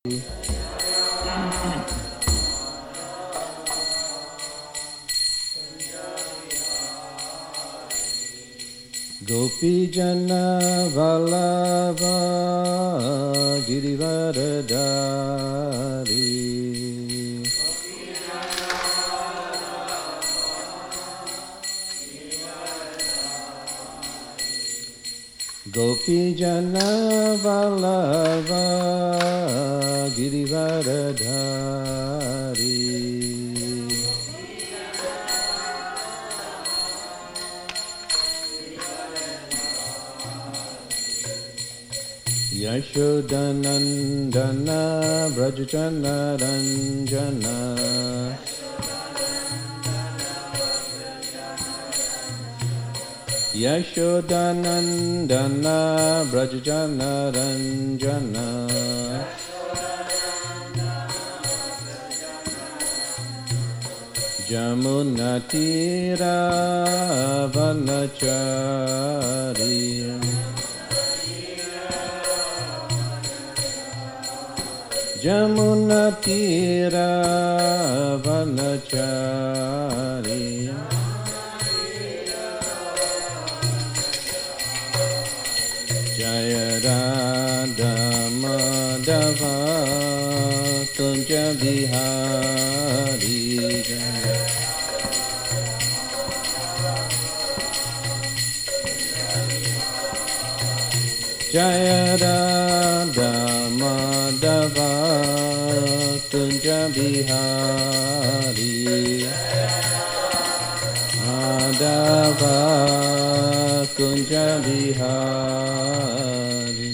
Gopijana Vallabha Girivaradari Gopijana Vallabha Girivaradari Yashodanandana Brajachana Ranjana Yashodanandana Brajachana Ranjana Jamunatira Vanachari Jamunatira Vanachari Jaya Radha Madhava Kunja Bihari Jaya Radha Madhava Kunja Bihari Madhava Kunja Bihari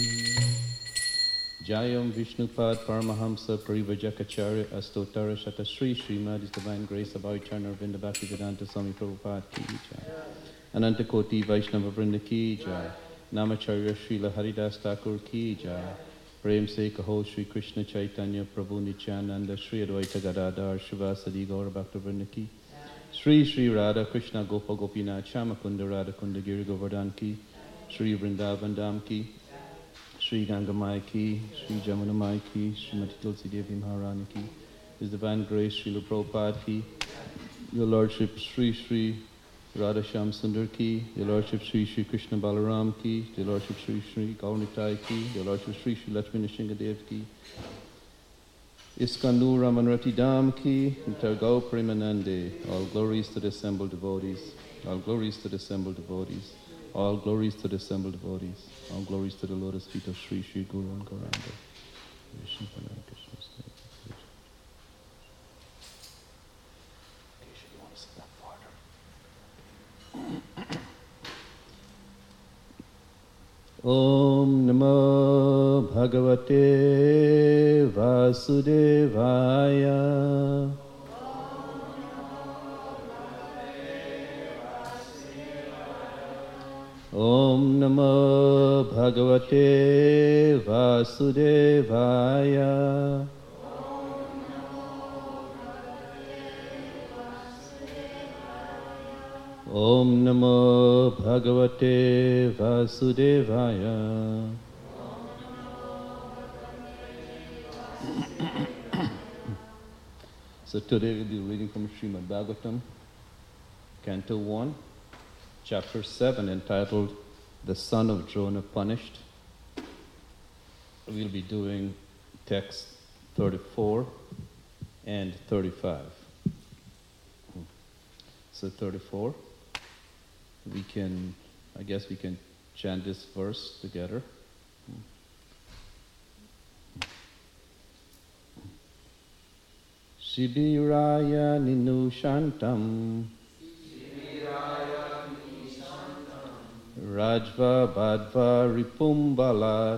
Jayam Vishnupad Paramahamsa Parivajakacharya Astotara Shata Sri Srimad His Divine Grace of Eternal Vrinda Bhaktivedanta Swami Prabhupada Ki Jai Ananta Koti Vaishnava Vrinda Ki Jai Namacharya Srila Haridas Thakur Ki Jai Prem Se Kaho Shri Krishna Chaitanya Prabhu Nityananda Shri Advaita Gadadhar Shivasadi Gaura Bhakta Vrinda Ki Shri Shri Radha Krishna Gopa Gopinath Shamakunda Radha Kunda Giri Govardhan Ki Shri Vrindavan Dham Ki Shri Gangamai Ki Shri Jamuna Mai Ki Srimati Tulsi Devi Maharani Ki His Divine Grace Srila Prabhupada Ki Your Lordship Shri Shri Radha Shyam Sundar Ki, Your Lordship Sri Shri Krishna Balaram Ki, Your Lordship Sri Shri Gaurnitai Ki, Your Lordship Sri Shri Lakshmi Nrsingadev Ki, Iskandu Ramanrati Dham Ki, Intergau Premanande, all glories to the assembled devotees, all glories to the assembled devotees, all glories to the assembled devotees, all glories to the lotus feet of Sri Shri Guru and Gauranga. Om Namo Bhagavate Vasudevaya. Om Namo Bhagavate Vasudevaya. Om Namo Bhagavate Vasudevaya. So today we'll be reading from Srimad Bhagavatam, Canto 1, Chapter 7, entitled The Son of Drona Punished. We'll be doing text 34 and 35. So 34. I guess we can chant this verse together. Shibiraya Ninu Shantam Rajva Badva Ripumbalat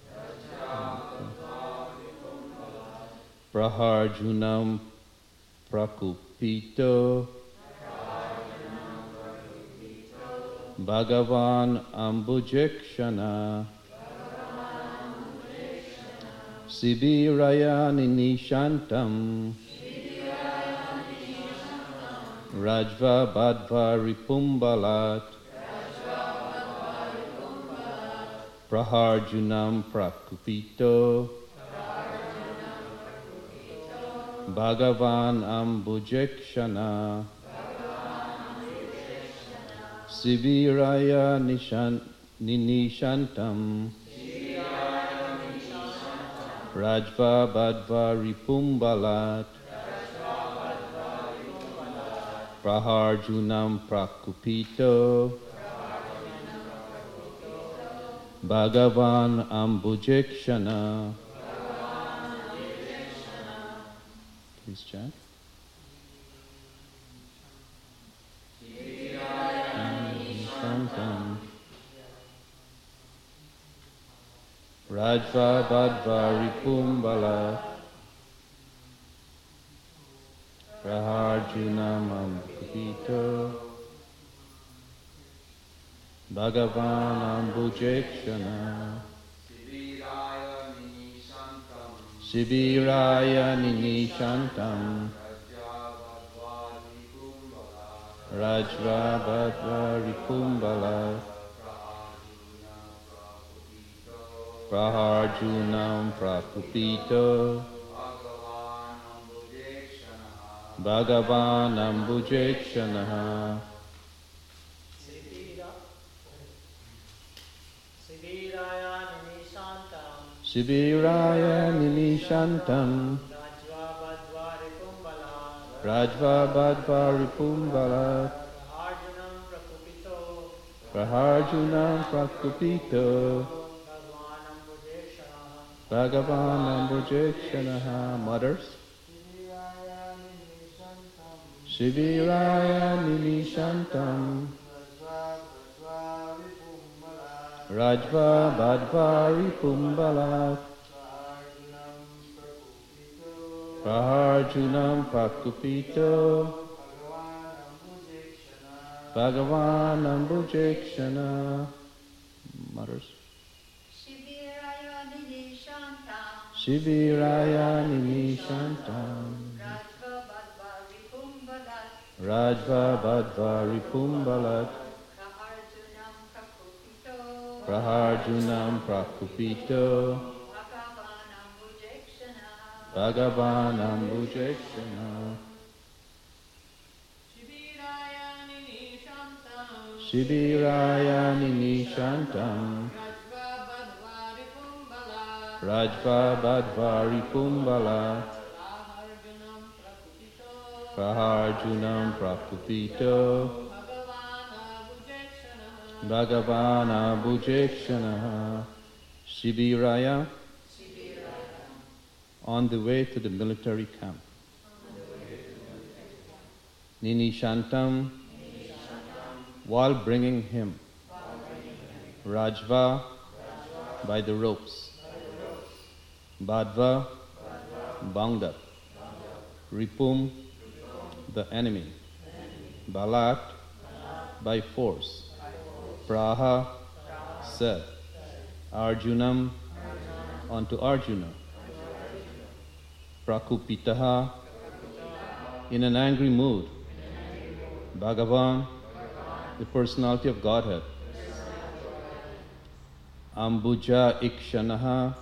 Praharjunam Prakupito Bhagavan Ambujekshana Sibiraya Ninishantam Rajva Badva Ripumbalat Praharjunam Prakupito Bhagavan Ambujekshana Siviraya Ninishantam Rajva Badva Ripumbalat Praharjunam Prakupito Bhagavan Ambujekshana. Please chant. Rajva Badva Ripumbala Praharjunam Ambujekshana Bhagavan Ambujekshana Sibiraya Ninishantam Rajva Badva Ripumbala Praharjunam Prakupito Bhagavan Ambujekshana. Sibiraya Ninishantam Rajva Badva Ripumbala Praharjunam Prakupito Bhagavan Ambujekshana. Mothers. Sibiraya Ninishantam Rajva Badva Ripumbala Praharjunam Prakupito Bhagavan Ambujekshana. Mothers. Sibiraya Ninishantam Rajva Badva Ripumbalat Praharjunam Prakupito Bhagavan Ambujekshana. Sibiraya Ninishantam Rajva Badva Ripumbala Praharjunam Prakupito Bhagavan Ambujekshana. Sibiraya, on the way to the military camp. Ninishantam, while bringing him. Rajva, by the ropes. Badva, bound up. Ripum, the enemy. Balat, by force. Praha, said. Arjunam, unto Arjuna. Prakupitaha, in an angry mood. Bhagavan, the personality of Godhead. Ambuja Ikshanaha,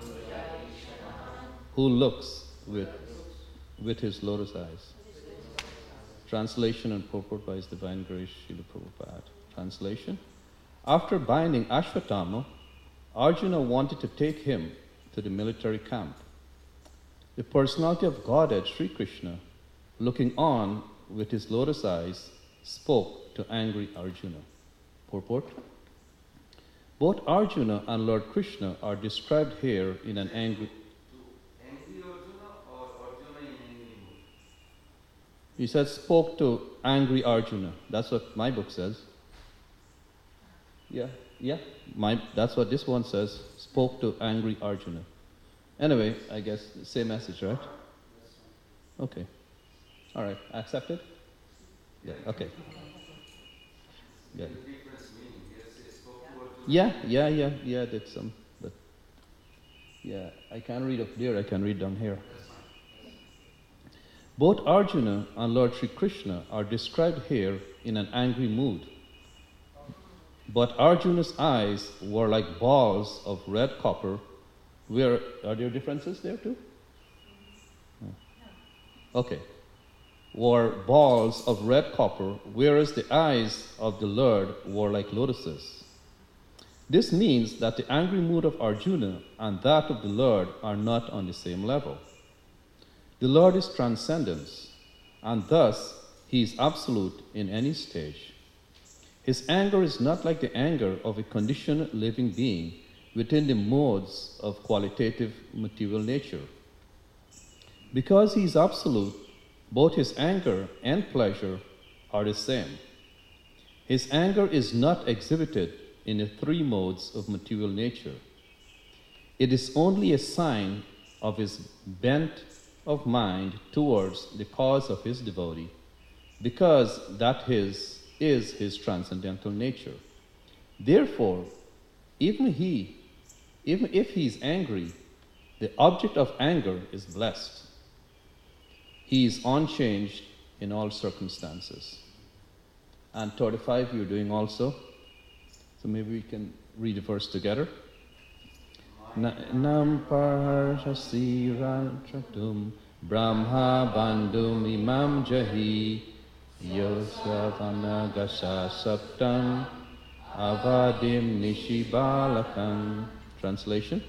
who looks with his lotus eyes. Translation and purport by His Divine Grace, Srila Prabhupada. Translation. After binding Ashwatthama, Arjuna wanted to take him to the military camp. The personality of Godhead, Sri Krishna, looking on with his lotus eyes, spoke to angry Arjuna. Purport. Both Arjuna and Lord Krishna are described here in an angry... Angry Arjuna or Arjuna in angry mood? He said spoke to angry Arjuna. That's what my book says. Yeah. That's what this one says. Spoke to angry Arjuna. Anyway, I guess same message, right? Okay. All right. Accepted? Yeah. Okay. Yeah. Yeah. Did some, but yeah, I can't read up there. I can read down here. Both Arjuna and Lord Sri Krishna are described here in an angry mood. But Arjuna's eyes were like balls of red copper. Are there differences there too? No. Okay. Were balls of red copper, whereas the eyes of the Lord were like lotuses. This means that the angry mood of Arjuna and that of the Lord are not on the same level. The Lord is transcendence, and thus he is absolute in any stage. His anger is not like the anger of a conditioned living being within the modes of qualitative material nature. Because he is absolute, both his anger and pleasure are the same. His anger is not exhibited in the three modes of material nature. It is only a sign of his bent of mind towards the cause of his devotee, because that is his transcendental nature. Therefore, even if he is angry, the object of anger is blessed. He is unchanged in all circumstances. And 35 you're doing also. So maybe we can read the verse together. Nam parshasi ratratum brahma bandhum imam jahi yosavana gasa saptam avadim nishibalakam. Translation.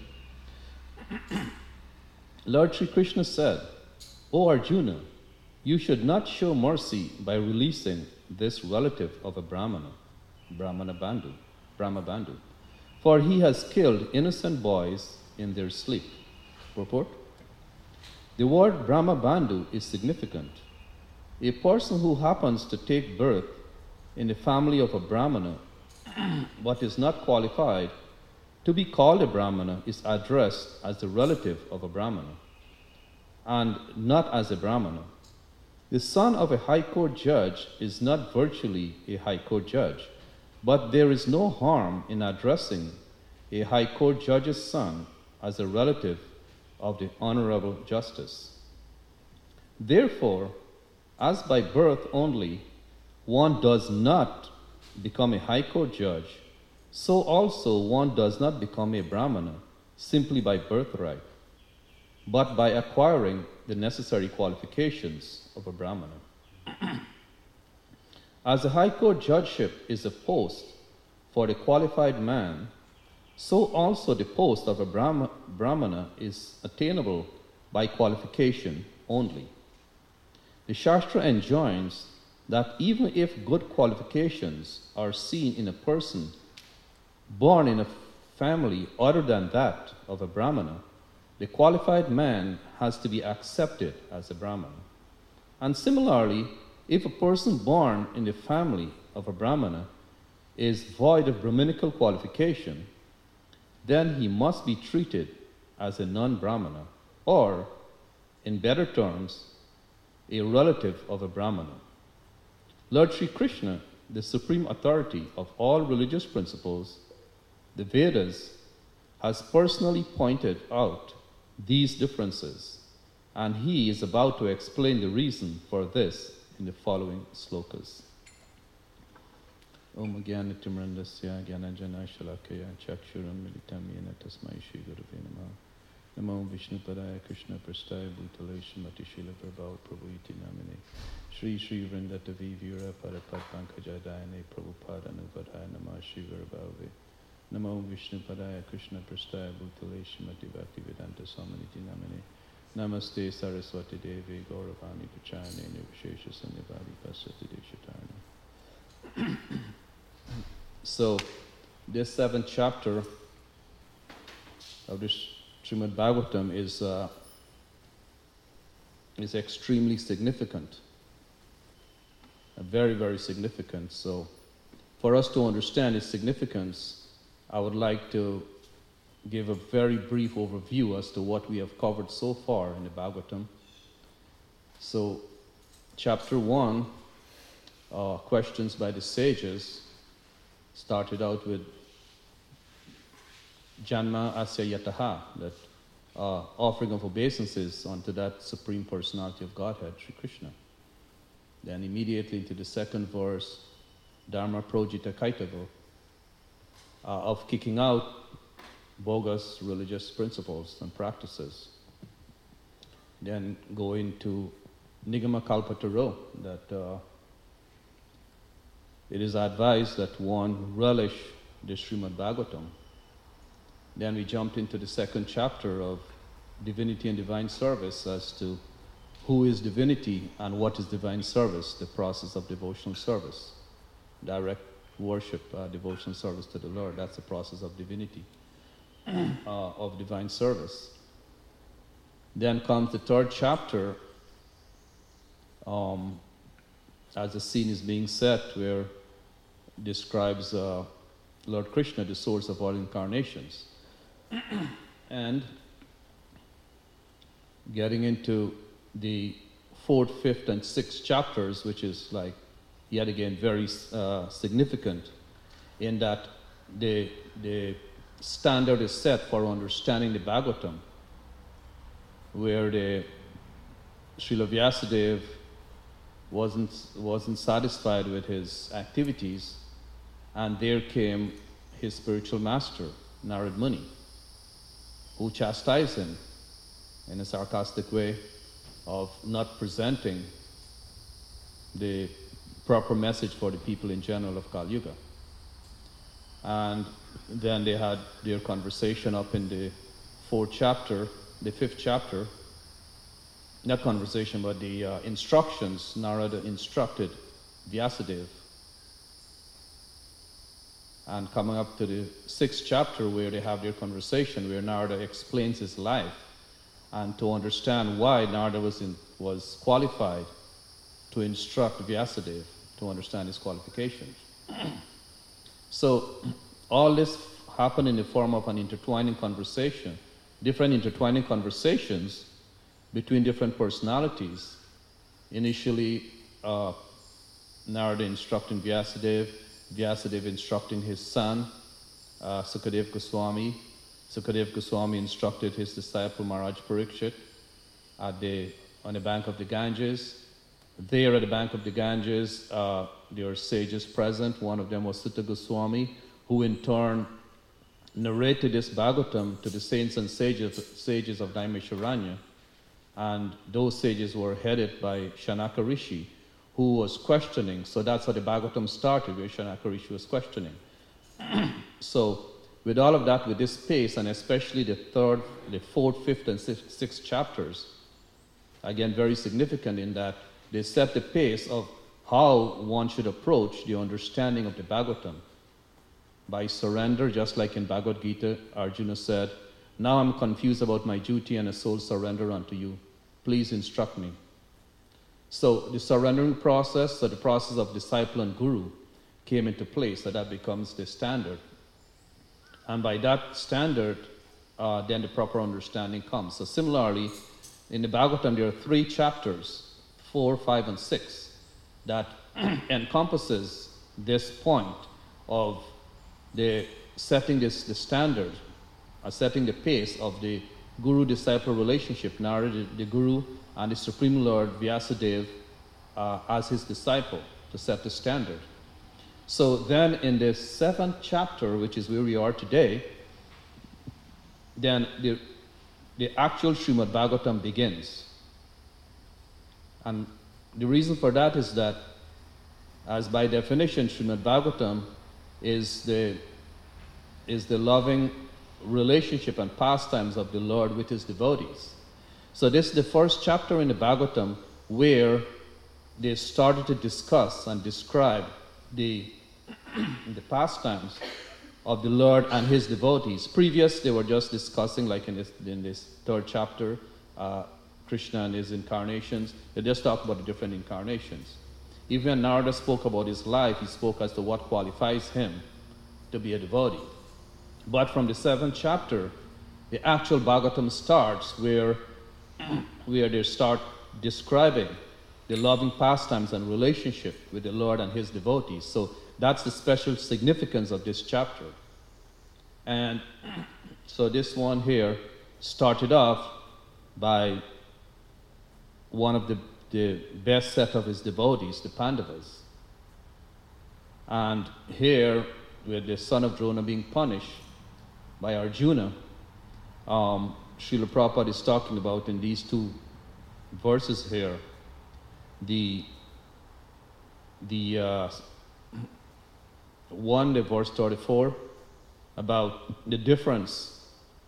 Lord Sri Krishna said, O Arjuna, you should not show mercy by releasing this relative of a Brahmana, Brahma Bandhu, for he has killed innocent boys in their sleep. Purport. The word Brahma Bandhu is significant. A person who happens to take birth in the family of a Brahmana but is not qualified to be called a Brahmana is addressed as the relative of a Brahmana and not as a Brahmana. The son of a high court judge is not virtually a high court judge, but there is no harm in addressing a high court judge's son as a relative of the honorable justice. Therefore, as by birth only one does not become a high court judge, so also one does not become a Brahmana simply by birthright, but by acquiring the necessary qualifications of a Brahmana. As the high court judgeship is a post for the qualified man, so also the post of a Brahmana is attainable by qualification only. The Shastra enjoins that even if good qualifications are seen in a person born in a family other than that of a Brahmana, the qualified man has to be accepted as a Brahmana. And similarly, if a person born in the family of a Brahmana is void of Brahminical qualification, then he must be treated as a non-Brahmana, or, in better terms, a relative of a Brahmana. Lord Sri Krishna, the supreme authority of all religious principles, the Vedas, has personally pointed out these differences, and he is about to explain the reason for this in the following slokas. Om Gyana Timrandasya Gyana Jana Shalakaya Chakshuram Militam Yena Tasmai Shri Gurave Namah. Namo Vishnu Padaya Krishna Prastaya Bhutale Shrimati Srila Prabhu Prabhuiti Namine Shri Shri Vrindata Vivira Parapad Pankajaya Dayane Prabhupada Anuvadaya Namah Shri Gurabhave. Namo Vishnu Padaya Krishna Prastaya Bhutale Shrimati Bhakti Vedanta Samaniti Namine Namaste Saraswati Devi Gauravani Pachayane Nivishesha Sannivadi Pasati Deshatarna. So, this 7th chapter of this Srimad Bhagavatam is extremely significant. Very, very significant. So, for us to understand its significance, I would like to give a very brief overview as to what we have covered so far in the Bhagavatam. So, chapter 1, questions by the sages, started out with Janma Asya Yataha, that offering of obeisances unto that Supreme Personality of Godhead, Sri Krishna. Then immediately into the 2nd verse, Dharma Projita Kaitava, of kicking out bogus religious principles and practices. Then go into Nigama Kalpataro, that it is advised that one relish the Srimad Bhagavatam. Then we jumped into the second chapter of Divinity and Divine Service as to who is divinity and what is divine service, the process of devotional service. Direct worship, devotional service to the Lord, that's the process of divinity, of divine service. Then comes the third chapter, as the scene is being set, where it describes Lord Krishna, the source of all incarnations. And getting into the fourth, fifth, and sixth chapters, which is like, yet again, very significant in that the standard is set for understanding the Bhagavatam, where the Srila Vyasadeva wasn't satisfied with his activities, and there came his spiritual master, Narad Muni, who chastised him in a sarcastic way of not presenting the proper message for the people in general of Kali Yuga. And then they had their conversation up in the fifth chapter, not conversation, but the instructions. Narada instructed Vyasadeva. And coming up to the sixth chapter, where they have their conversation, where Narada explains his life, and to understand why Narada was qualified to instruct Vyasadeva, to understand his qualifications. So all this happened in the form of an intertwining conversation, different intertwining conversations between different personalities. Initially, Narada instructing Vyasadeva, Vyasadeva instructing his son, Sukadeva Goswami. Sukadeva Goswami instructed his disciple Maharaj Parikshit on the bank of the Ganges. There at the bank of the Ganges, there are sages present. One of them was Sutta Goswami, who in turn narrated this Bhagavatam to the saints and sages of Naimisharanya. And those sages were headed by Shanaka Rishi, who was questioning. So that's how the Bhagavatam started, where Shanaka Rishi was questioning. So with all of that, with this pace, and especially the fourth, fifth, and sixth chapters, again, very significant in that they set the pace of how one should approach the understanding of the Bhagavatam. By surrender, just like in Bhagavad Gita, Arjuna said, "Now I'm confused about my duty and a soul surrender unto you. Please instruct me." So the surrendering process, so the process of disciple and guru, came into place, so that becomes the standard. And by that standard, then the proper understanding comes. So similarly, in the Bhagavatam, there are 3 chapters, 4, 5, and 6, that encompasses this point of the setting the standard, setting the pace of the guru-disciple relationship, Narada, the guru, and the Supreme Lord Vyasadeva as his disciple, to set the standard. So then in the 7th chapter, which is where we are today, then the actual Srimad Bhagavatam begins. And the reason for that is that, as by definition, Srimad Bhagavatam is the loving relationship and pastimes of the Lord with his devotees. So this is the first chapter in the Bhagavatam where they started to discuss and describe the pastimes of the Lord and his devotees. Previous, they were just discussing, like in this 3rd chapter, Krishna and his incarnations. They just talked about the different incarnations. Even when Narada spoke about his life, he spoke as to what qualifies him to be a devotee. But from the 7th chapter, the actual Bhagavatam starts where they start describing the loving pastimes and relationship with the Lord and his devotees. So that's the special significance of this chapter. And so this one here started off by one of the best set of his devotees, the Pandavas. And here, with the son of Drona being punished by Arjuna, Srila Prabhupada is talking about in these 2 verses here, the verse 34 about the difference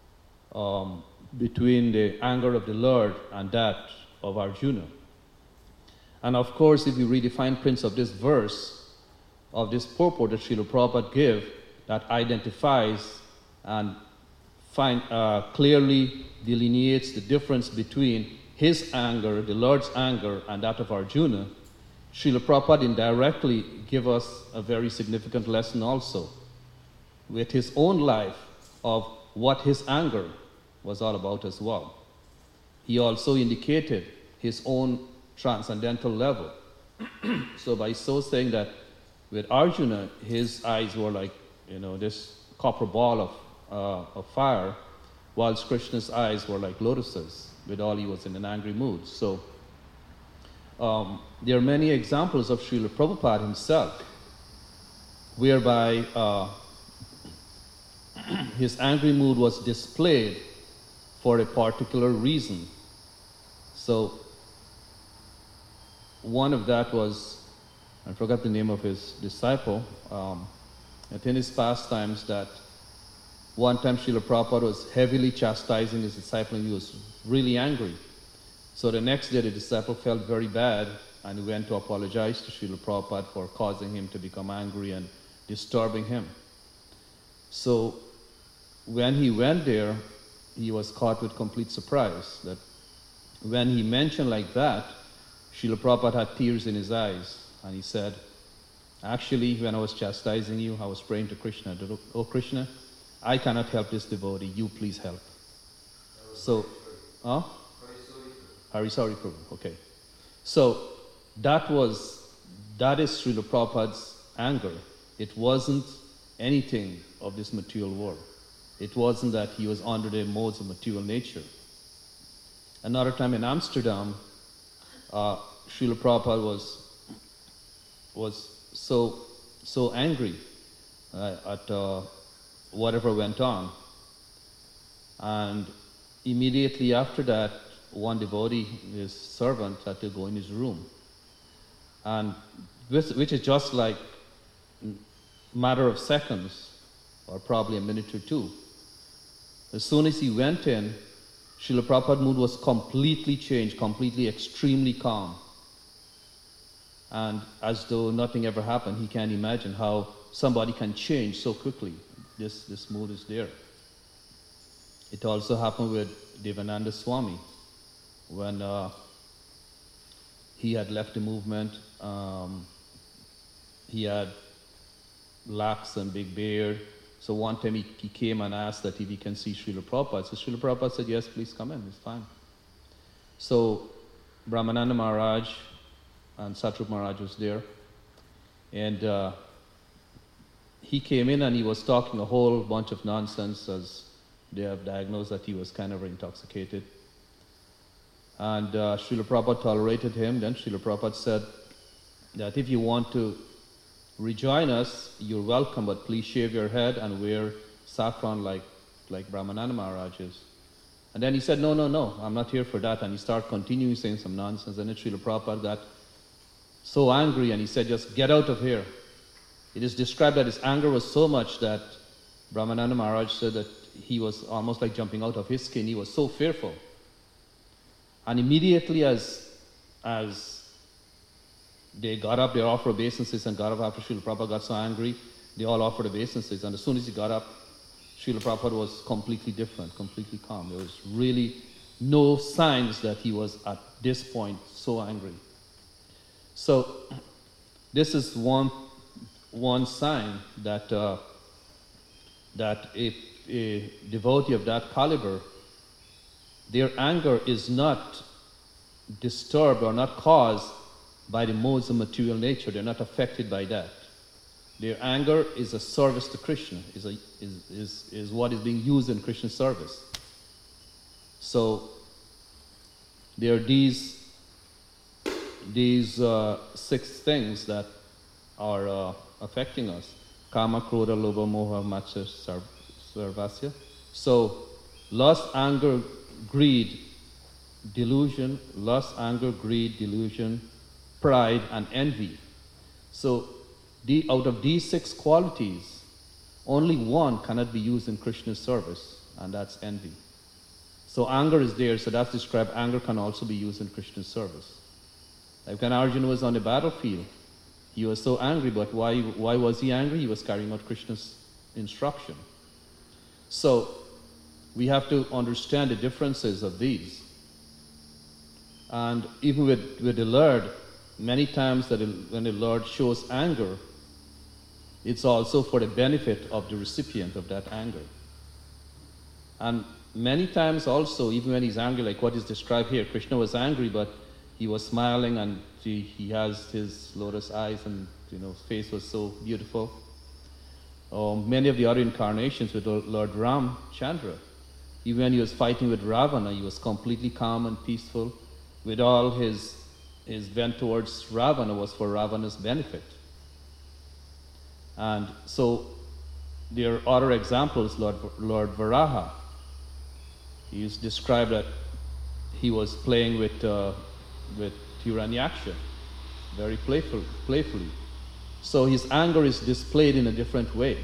between the anger of the Lord and that of Arjuna. And of course, if you read the fine print of this verse, of this purport that Srila Prabhupada gave, that identifies and clearly delineates the difference between his anger, the Lord's anger, and that of Arjuna, Srila Prabhupada indirectly give us a very significant lesson also with his own life of what his anger was all about as well. He also indicated his own transcendental level. So by so saying that with Arjuna, his eyes were like, this copper ball of fire, whilst Krishna's eyes were like lotuses, with all he was in an angry mood. So there are many examples of Srila Prabhupada himself, whereby his angry mood was displayed for a particular reason. So one of that was, I forgot the name of his disciple, in his pastimes, that one time Srila Prabhupada was heavily chastising his disciple and he was really angry. So the next day the disciple felt very bad and he went to apologize to Srila Prabhupada for causing him to become angry and disturbing him. So when he went there, he was caught with complete surprise that when he mentioned like that, Srila Prabhupada had tears in his eyes, and he said, actually, when I was chastising you, I was praying to Krishna, oh Krishna, I cannot help this devotee, you please help. So, Harisari Prabhu, okay. So, that is Srila Prabhupada's anger. It wasn't anything of this material world. It wasn't that he was under the modes of material nature. Another time in Amsterdam, Srila Prabhupada was so angry at whatever went on. And immediately after that, one devotee, his servant, had to go in his room. And which is just like a matter of seconds, or probably a minute or two. As soon as he went in, Srila Prabhupada's mood was completely changed, completely extremely calm. And as though nothing ever happened, he can't imagine how somebody can change so quickly. This mood is there. It also happened with Devananda Swami when he had left the movement. He had locks and big beard. So one time he came and asked that if he can see Srila Prabhupada. So Srila Prabhupada said, yes, please come in, it's fine. So Brahmananda Maharaj and Satrup Maharaj was there. And he came in and he was talking a whole bunch of nonsense, as they have diagnosed that he was kind of intoxicated. And Srila Prabhupada tolerated him. Then Srila Prabhupada said that if you want to rejoin us, you're welcome, but please shave your head and wear saffron like Brahmananda Maharaj is. And then he said, no, I'm not here for that. And he started continuing saying some nonsense. And then Srila Prabhupada got so angry and he said, just get out of here. It is described that his anger was so much that Brahmananda Maharaj said that he was almost like jumping out of his skin. He was so fearful. And immediately as they got up, they offered obeisances and got up after Srila Prabhupada got so angry, they all offered obeisances. And as soon as he got up, Srila Prabhupada was completely different, completely calm. There was really no signs that he was at this point so angry. So this is one sign that if a devotee of that caliber, their anger is not disturbed or not caused by the modes of material nature. They're not affected by that. Their anger is a service to Krishna, is what is being used in Krishna's service. So there are these 6 things that are affecting us. Kama, Krodha, Lobha, Moha, Matsya, Sarvasya. So lust, anger, greed, delusion, lust, anger, greed, delusion, pride, and envy. So out of these 6 qualities, only one cannot be used in Krishna's service, and that's envy. So anger is there, so that's described. Anger can also be used in Krishna's service. Like when Arjuna was on the battlefield, he was so angry, but why was he angry? He was carrying out Krishna's instruction. So we have to understand the differences of these. And even with the Lord, many times when the Lord shows anger, it's also for the benefit of the recipient of that anger. And many times also, even when he's angry, like what is described here, Krishna was angry, but he was smiling, and he has his lotus eyes, and his face was so beautiful. Many of the other incarnations with Lord Ramchandra, even when he was fighting with Ravana, he was completely calm and peaceful. With all his vent towards Ravana was for Ravana's benefit. And so there are other examples. Lord Varaha, he is described that he was playing with Hiranyaksha very playfully. So his anger is displayed in a different way.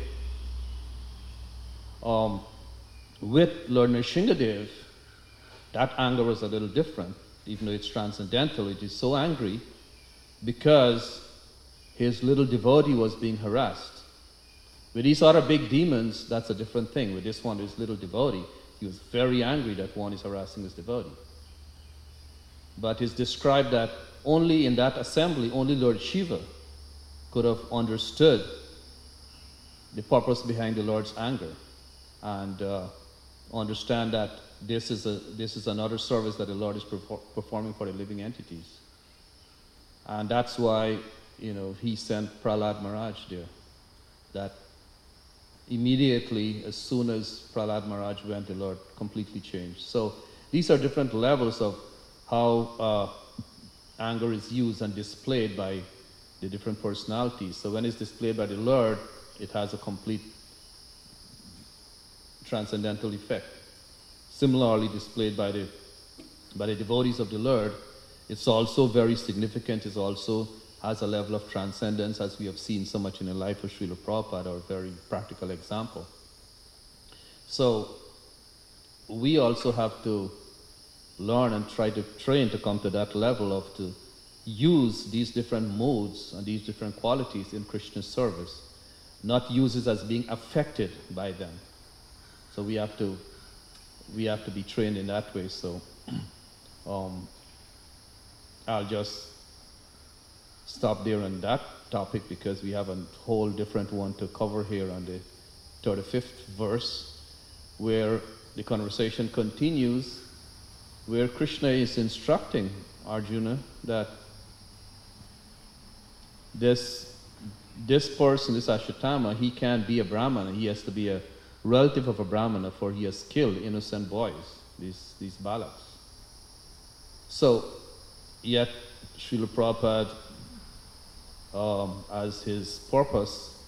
With Lord Nrsingadev, that anger was a little different, even though it's transcendental. It is so angry because his little devotee was being harassed. With these other big demons, that's a different thing. With this one, his little devotee, he was very angry that one is harassing his devotee. But it's described that only in that assembly, only Lord Shiva could have understood the purpose behind the Lord's anger, and understand that this is another service that the Lord is performing for the living entities. And that's why he sent Prahlad Maharaj there. That immediately, as soon as Prahlad Maharaj went, the Lord completely changed. So these are different levels of how anger is used and displayed by the different personalities. So when it's displayed by the Lord, it has a complete transcendental effect. Similarly, displayed by the devotees of the Lord, it's also very significant. It also has a level of transcendence, as we have seen so much in the life of Srila Prabhupada, or a very practical example. So we also have to learn and try to train to come to that level of to use these different modes and these different qualities in Krishna's service, not use it as being affected by them. So we have to be trained in that way. So I'll just stop there on that topic, because we have a whole different one to cover here on the 35th verse, where the conversation continues, where Krishna is instructing Arjuna that this person, this Ashwatthama, he can't be a Brahmana. He has to be a relative of a Brahmana, for he has killed innocent boys, these balaks. So, yet Srila Prabhupada, as his purpose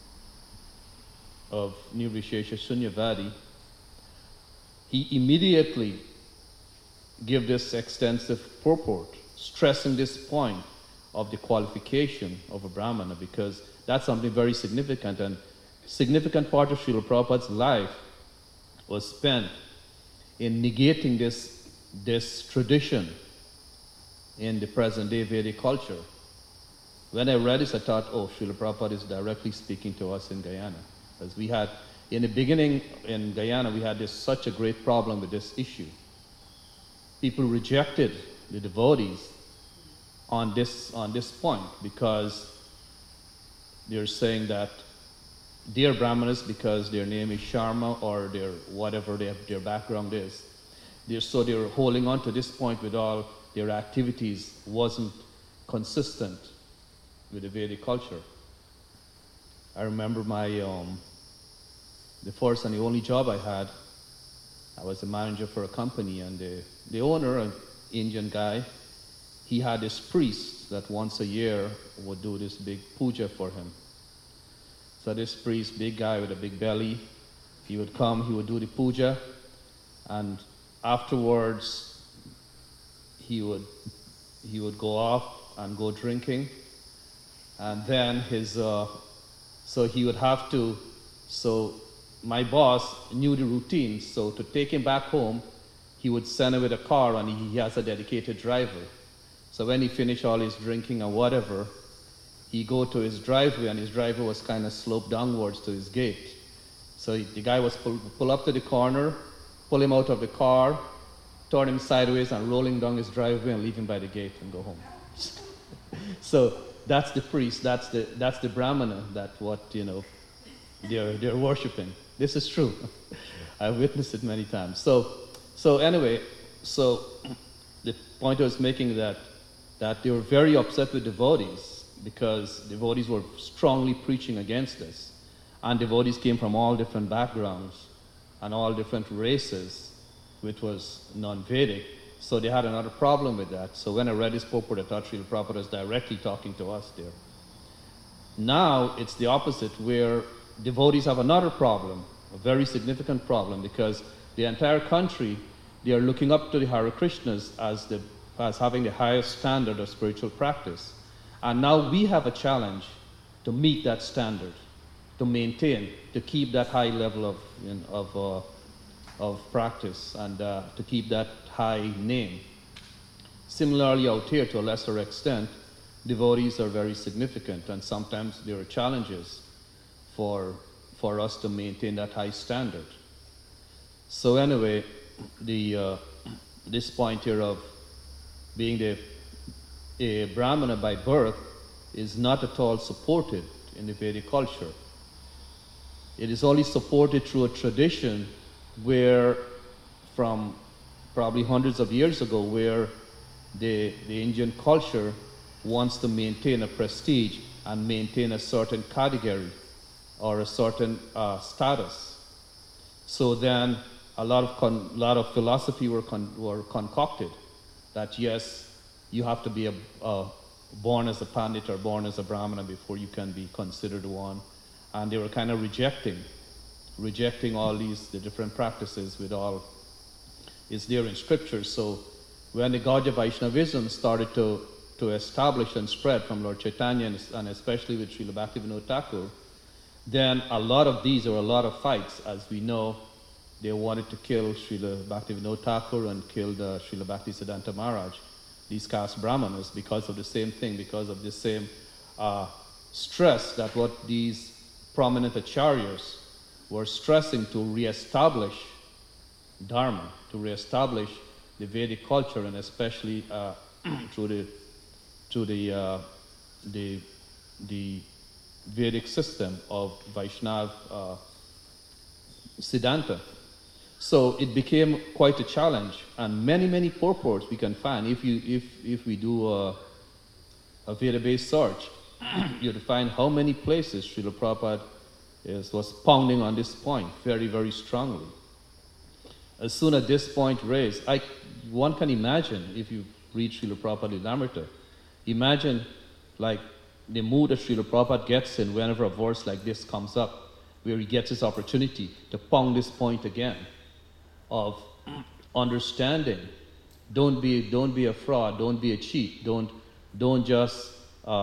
of Nirvishesha Shunyavadi, he immediately gave this extensive purport, stressing this point of the qualification of a Brahmana, because that's something very significant. And significant part of Srila Prabhupada's life was spent in negating this tradition in the present day Vedic culture. When I read this, I thought, Srila Prabhupada is directly speaking to us in Guyana. Because we had, in the beginning in Guyana, we had such a great problem with this issue. People rejected the devotees on this point, because they're saying that they're Brahmanas because their name is Sharma, or their whatever their background is. They're holding on to this point with all their activities wasn't consistent with the Vedic culture. I remember my the first and the only job I had, I was a manager for a company, and the owner, an Indian guy, he had this priest that once a year would do this big puja for him. So this priest, big guy with a big belly, he would come, he would do the puja, and afterwards he would go off and go drinking. And then so he would have to, so my boss knew the routine. So to take him back home, he would send him with a car, and he has a dedicated driver. So when he finished all his drinking or whatever, he go to his driveway, and his driveway was kind of sloped downwards to his gate. So the guy was pull up to the corner, pull him out of the car, turn him sideways, and roll him down his driveway and leave him by the gate and go home. So that's the priest, that's the brahmana, that what they're worshiping. This is true. I've witnessed it many times. So anyway, so the point I was making that they were very upset with devotees, because devotees were strongly preaching against this. And devotees came from all different backgrounds and all different races, which was non-Vedic. So they had another problem with that. So when I read this purport, I thought Srila Prabhupada was directly talking to us there. Now it's the opposite, where devotees have another problem, a very significant problem, because the entire country, they are looking up to the Hare Krishnas as having the highest standard of spiritual practice. And now we have a challenge to meet that standard, to maintain, to keep that high level of practice, and to keep that high name. Similarly, out here, to a lesser extent, devotees are very significant, and sometimes there are challenges for us to maintain that high standard. So anyway, this point here of being a brahmana by birth is not at all supported in the Vedic culture. It is only supported through a tradition where, from probably hundreds of years ago, where the Indian culture wants to maintain a prestige and maintain a certain category or a certain status. So then a lot of philosophy were concocted that yes, you have to be born as a pandit or born as a brahmana before you can be considered one. And they were kind of rejecting all the different practices with all is there in scripture. So when the Gaudiya Vaishnavism started to establish and spread from Lord Chaitanya and especially with Srila Bhaktivinoda Thakur, then a lot of these, or a lot of fights, as we know, they wanted to kill Srila Bhaktivinoda Thakur and killed Srila Bhaktisiddhanta Maharaj, these caste brahmanas, because of the same thing, because of the same stress that what these prominent acharyas were stressing to reestablish Dharma, to reestablish the Vedic culture, and especially through the Vedic system of Vaishnava Siddhanta. So it became quite a challenge, and many purports we can find. If we do a Veda-based search, you'll find how many places Srila Prabhupada was pounding on this point very, very strongly. As soon as this point raised, one can imagine, if you read Srila Prabhupada Lilamrita, imagine like the mood that Srila Prabhupada gets in whenever a verse like this comes up, where he gets his opportunity to pound this point again of understanding. Don't be a fraud, don't be a cheat, don't just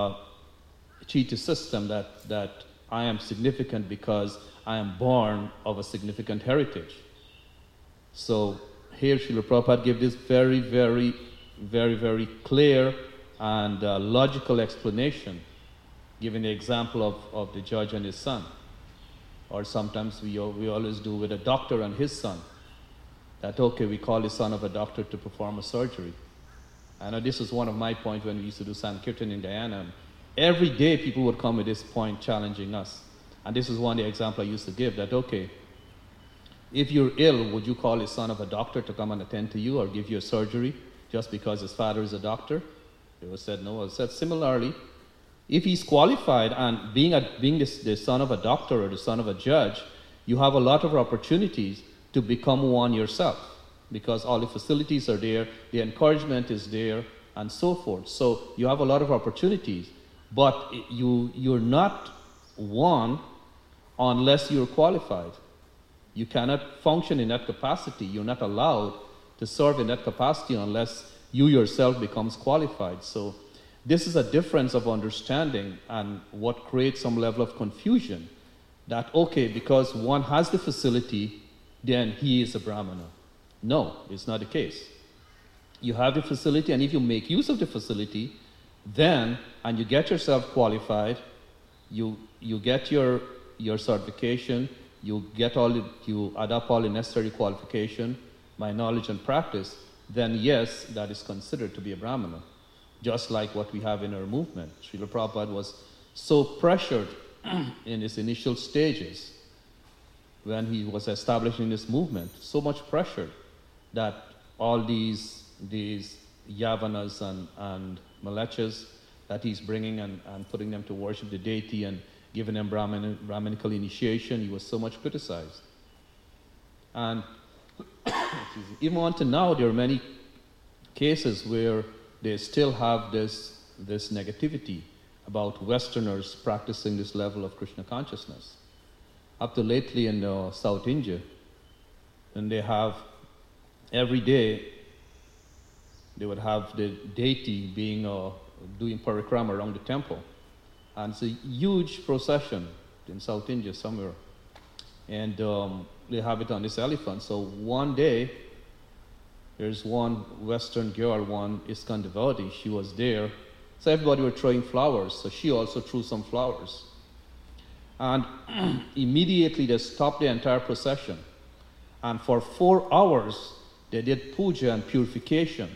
cheat the system that I am significant because I am born of a significant heritage. So here Srila Prabhupada gave this very, very, very, very clear and logical explanation, giving the example of the judge and his son. Or sometimes we always do with a doctor and his son. That, okay, we call the son of a doctor to perform a surgery. I know this was one of my points when we used to do Sankirtan in Guyana. Every day people would come with this point challenging us. And this is one of the examples I used to give, that, okay, if you're ill, would you call the son of a doctor to come and attend to you or give you a surgery just because his father is a doctor? They would said no. I said similarly, if he's qualified and being the son of a doctor or the son of a judge, you have a lot of opportunities to become one yourself, because all the facilities are there, the encouragement is there, and so forth. So you have a lot of opportunities, but you're not one unless you're qualified. You cannot function in that capacity. You're not allowed to serve in that capacity unless you yourself becomes qualified. So this is a difference of understanding and what creates some level of confusion that, okay, because one has the facility, then he is a Brahmana. No, it's not the case. You have the facility, and if you make use of the facility, then, and you get yourself qualified, you get your certification, you adopt all the necessary qualification by knowledge and practice, then yes, that is considered to be a Brahmana. Just like what we have in our movement. Srila Prabhupada was so pressured in his initial stages when he was establishing this movement, so much pressured that all these Yavanas and Malechas that he's bringing and putting them to worship the deity and giving them Brahminical initiation, he was so much criticized. And even until now, there are many cases where they still have this negativity about Westerners practicing this level of Krishna consciousness. Up to lately in South India, and they have every day they would have the deity doing parikrama around the temple, and it's a huge procession in South India somewhere, and they have it on this elephant. So one day there's one Western girl, one ISKCON devotee, she was there. So everybody were throwing flowers, so she also threw some flowers. And immediately they stopped the entire procession. And for 4 hours, they did puja and purification.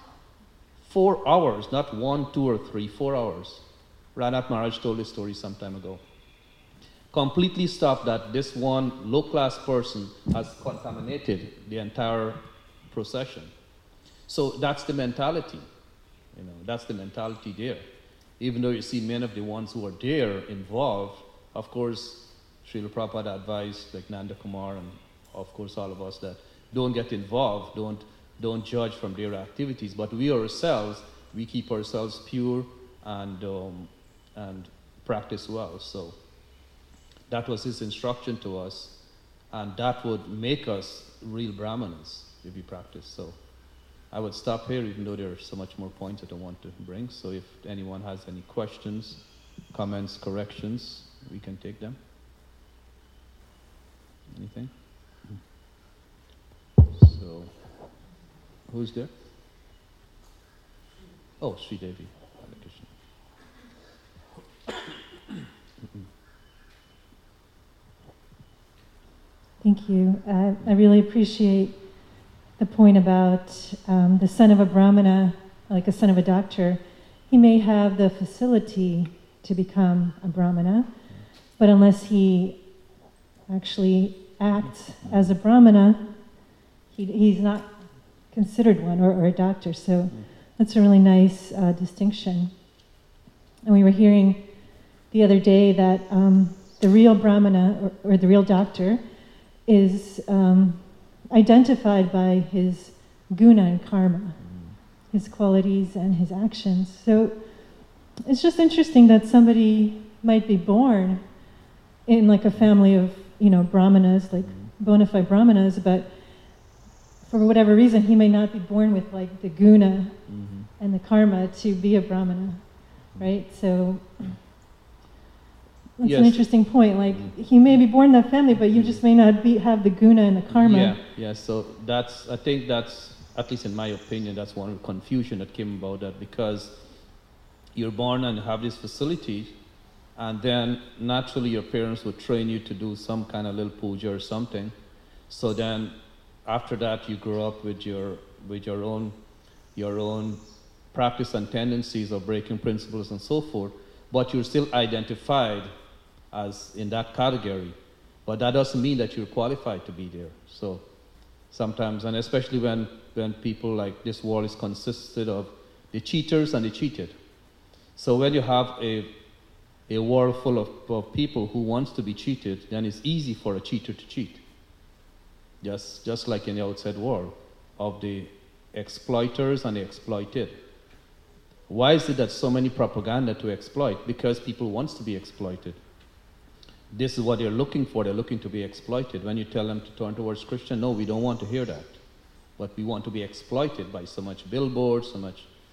4 hours, not 1, 2, or 3, 4 hours. Ranat Maharaj told this story some time ago. Completely stopped that this one low-class person has contaminated the entire procession. So that's the mentality. That's the mentality there. Even though you see many of the ones who are there involved, of course, Srila Prabhupada advised, like Nanda Kumar and of course all of us, that don't get involved, don't judge from their activities. But we ourselves, we keep ourselves pure and practice well. So that was his instruction to us, and that would make us real Brahmanas if we practice. So I would stop here, even though there are so much more points that I want to bring. So if anyone has any questions, comments, corrections, we can take them. Anything? So, who's there? Oh, Sri Devi. Thank you. I really appreciate the point about the son of a Brahmana, like a son of a doctor. He may have the facility to become a Brahmana, but unless he actually acts as a Brahmana, he's not considered one, or a doctor. So that's a really nice distinction. And we were hearing the other day that the real Brahmana, or the real doctor, is identified by his guna and karma, his qualities and his actions. So it's just interesting that somebody might be born in like a family of, Brahmanas, like bona fide Brahmanas, but for whatever reason he may not be born with like the guna and the karma to be a Brahmana, right? So that's an interesting point. Like, he may be born in that family, but you just may not have the guna and the karma. Yeah. So I think that's, at least in my opinion, that's one of the confusion that came about that, because you're born and have this facility, and then naturally your parents would train you to do some kind of little puja or something. So then after that you grow up with your own practice and tendencies of breaking principles and so forth, but you're still identified as in that category. But that doesn't mean that you're qualified to be there. So sometimes, and especially when people, like, this world is consisted of the cheaters and the cheated. So when you have a world full of people who wants to be cheated, then it's easy for a cheater to cheat. Just like in the outside world of the exploiters and the exploited. Why is it that so many propaganda to exploit? Because people wants to be exploited. This is what they're looking for. They're looking to be exploited. When you tell them to turn towards Krishna, no, we don't want to hear that. But we want to be exploited by so much billboards, so much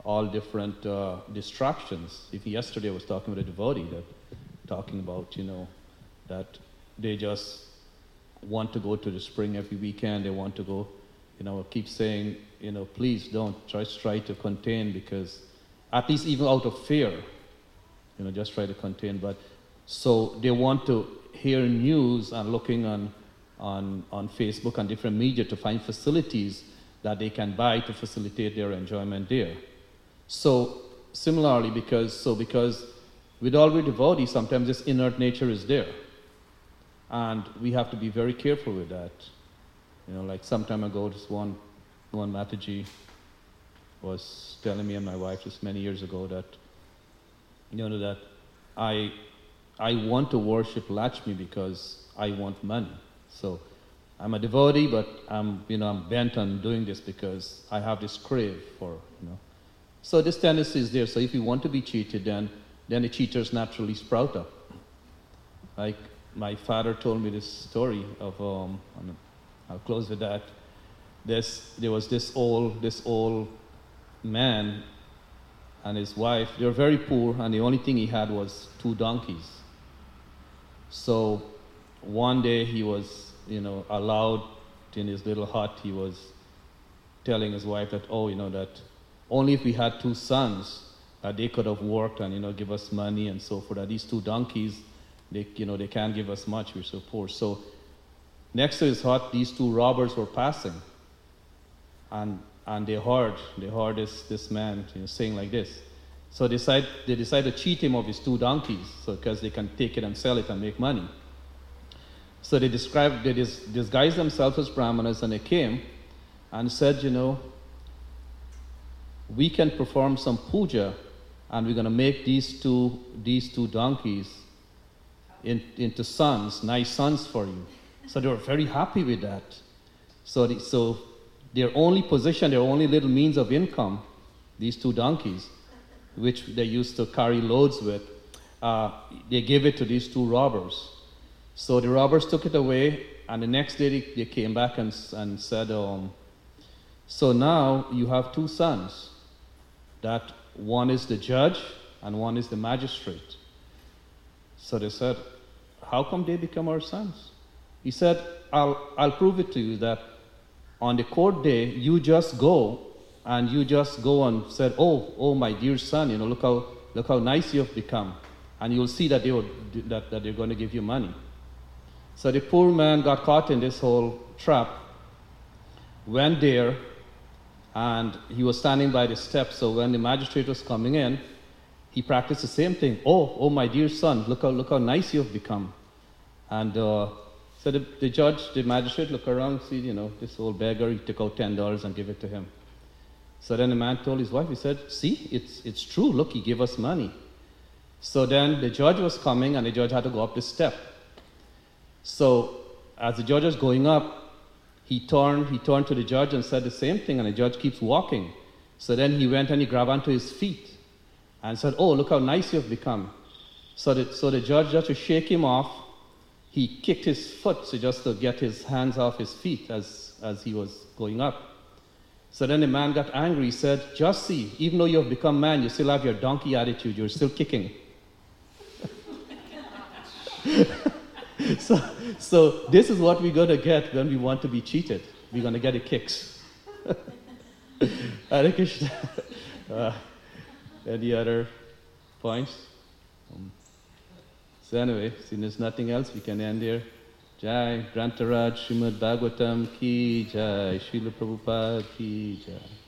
all different distractions. If yesterday I was talking with a devotee talking about, that they just want to go to the spring every weekend. They want to go, keep saying, please don't try to contain, because at least even out of fear, just try to contain. But so they want to hear news and looking on Facebook and different media to find facilities that they can buy to facilitate their enjoyment there. So similarly, because with all we devotees, sometimes this inert nature is there. And we have to be very careful with that. Like some time ago, this one Mataji was telling me and my wife just many years ago that, that I want to worship Lakshmi because I want money. So I'm a devotee, but I'm bent on doing this because I have this crave for, So this tendency is there. So if you want to be cheated, then the cheaters naturally sprout up. Like my father told me this story of, I'll close with that. There was this old man and his wife. They were very poor, and the only thing he had was 2 donkeys. So one day he was, allowed in his little hut. He was telling his wife that, that only if we had 2 sons, that they could have worked and, give us money and so forth. That these 2 donkeys, they can't give us much. We're so poor. So next to his hut, these 2 robbers were passing, and they heard this man saying like this. So they decided to cheat him of his 2 donkeys, so because they can take it and sell it and make money. So they disguised themselves as brahmanas, and they came and said, we can perform some puja, and we're going to make these two donkeys into sons, nice sons for you. So they were very happy with that. So their only position, their only little means of income, these 2 donkeys, which they used to carry loads with, they gave it to these 2 robbers. So the robbers took it away, and the next day they came back and said, so now you have 2 sons, that one is the judge and one is the magistrate. So they said, how come they become our sons? He said, I'll prove it to you that on the court day, you just go and said, oh my dear son, look how nice you have become. And you'll see that they're going to give you money. So the poor man got caught in this whole trap, went there, and he was standing by the steps. So when the magistrate was coming in, he practiced the same thing. Oh my dear son, look how nice you have become. And so the magistrate looked around, see, this old beggar. He took out $10 and gave it to him. So then the man told his wife, he said, see, it's true. Look, he gave us money. So then the judge was coming, and the judge had to go up the step. So as the judge was going up, he turned to the judge and said the same thing, and the judge keeps walking. So then he went and he grabbed onto his feet and said, oh, look how nice you have become. So the judge, just to shake him off, he kicked his foot, so just to get his hands off his feet as he was going up. So then the man got angry. He said, just see, even though you have become man, you still have your donkey attitude. You're still kicking. So this is what we're going to get when we want to be cheated. We're going to get the kicks. Hare Krishna. Any other points? So anyway, since there's nothing else, we can end here. Jai Grantaraj Srimad Bhagavatam Ki Jai Srila Prabhupada Ki Jai.